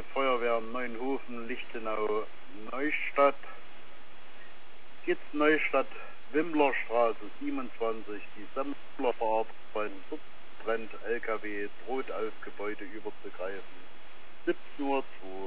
Feuerwehr Neuenhofen, Lichtenau, Neustadt. Geht's Neustadt, Wimmlerstraße 27, die Sammler verarbeiten, dort brennt LKW, droht auf Gebäude überzugreifen. 17:02 Uhr.